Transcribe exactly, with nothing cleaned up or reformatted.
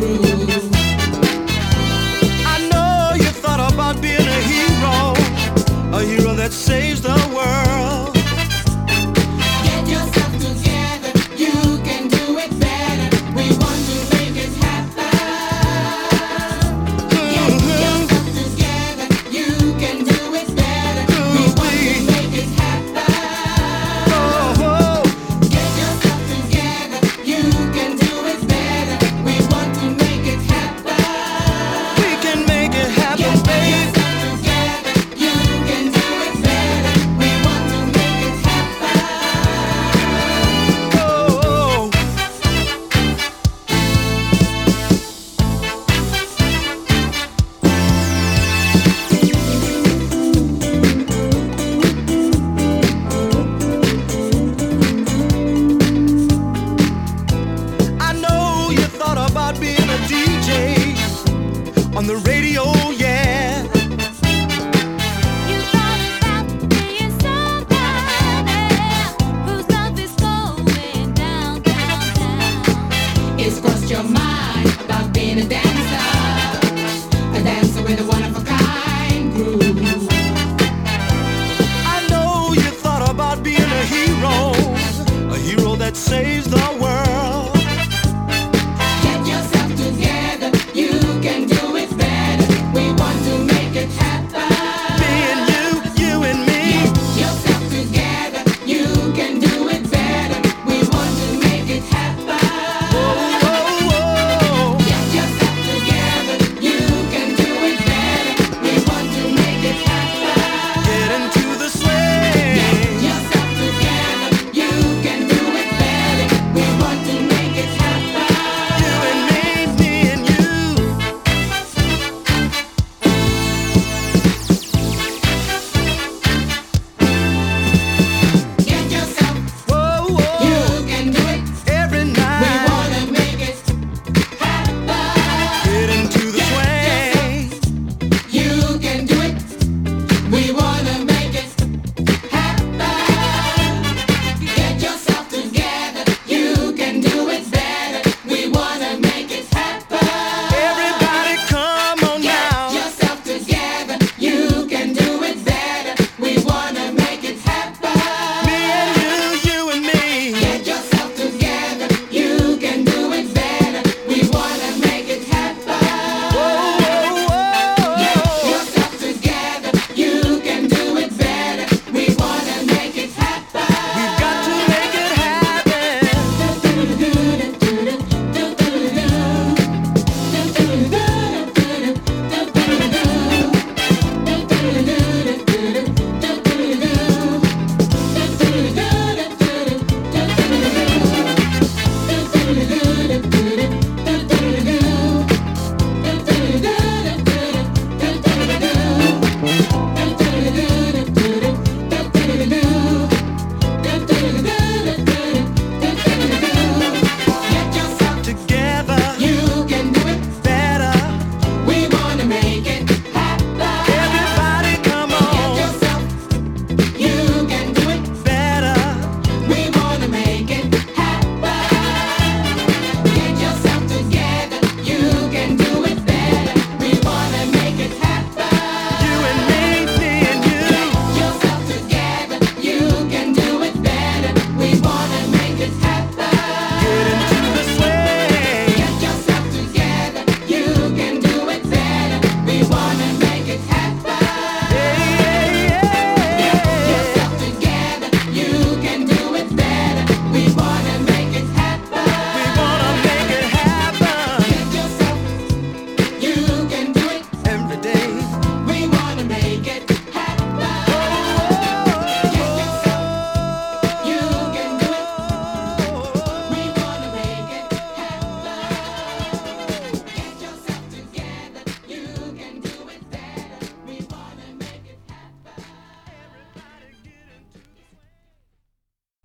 groove. I know you thought about being a hero, a hero that saves the world. Get yourself together, you can do it better. We want to make it happen. Get yourself together, you can do it better. We want to make it happen. Get yourself together, you can do it better. We want to make it happen. We can make it happen, Get baby. yourself together, you can do it better. We want to make it happen. Oh, I know you thought about being a D J on the radio, yeah. You thought about being somebody whose love is going down, down, down. It's crossed your mind about being a dance.